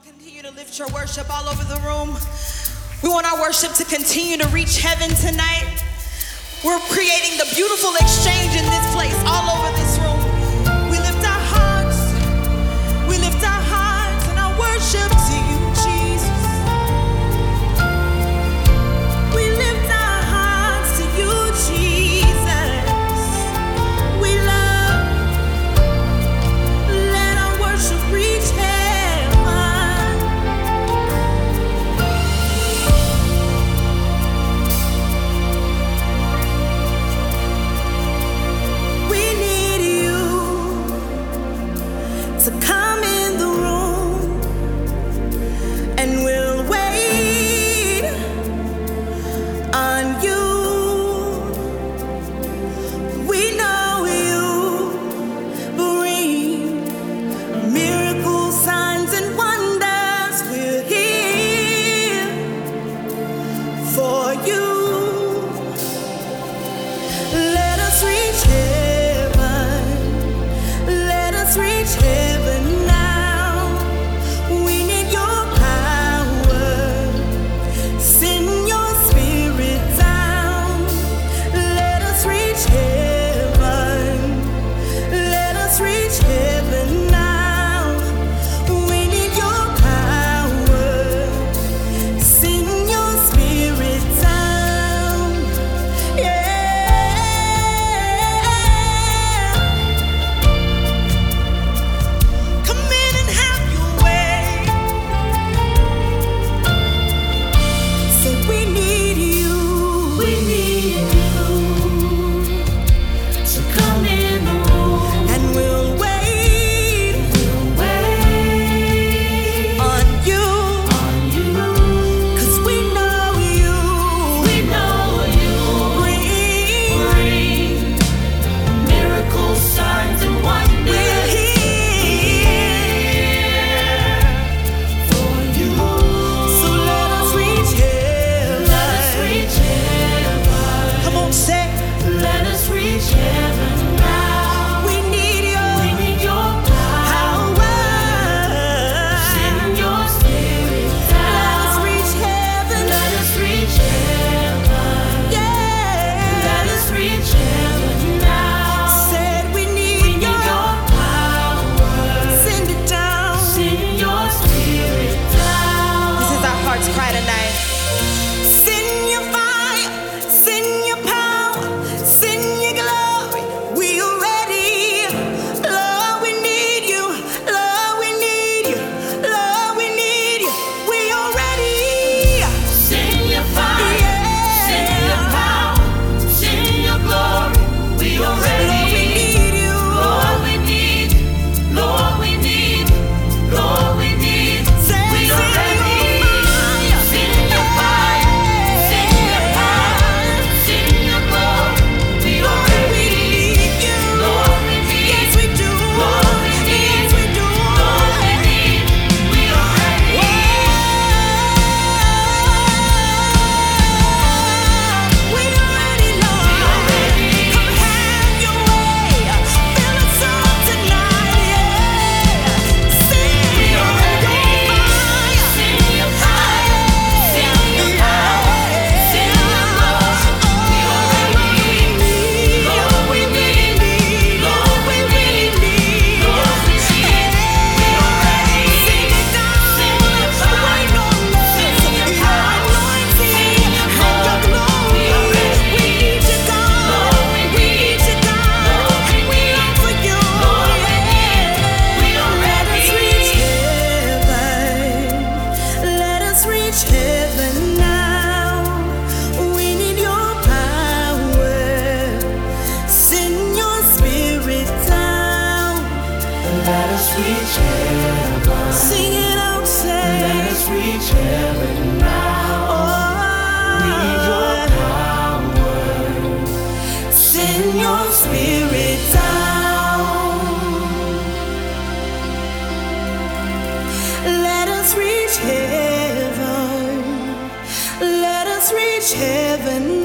Continue to lift your worship all over the room. We want our worship to continue to reach heaven tonight. We're creating the beautiful exchange in this place, all over this room. We lift our hearts, and our worship to you, Jesus. We lift our hearts to you, Jesus. We love, let our worship reach heaven. So come in the room and we'll wait on you. We know you bring miracles, signs, and wonders. We're here for you. Let us reach heaven. Let us reach heaven. Sing it out, say. Let us reach heaven now. Oh, we need your power. Send your spirit down. Let us reach heaven. Let us reach heaven.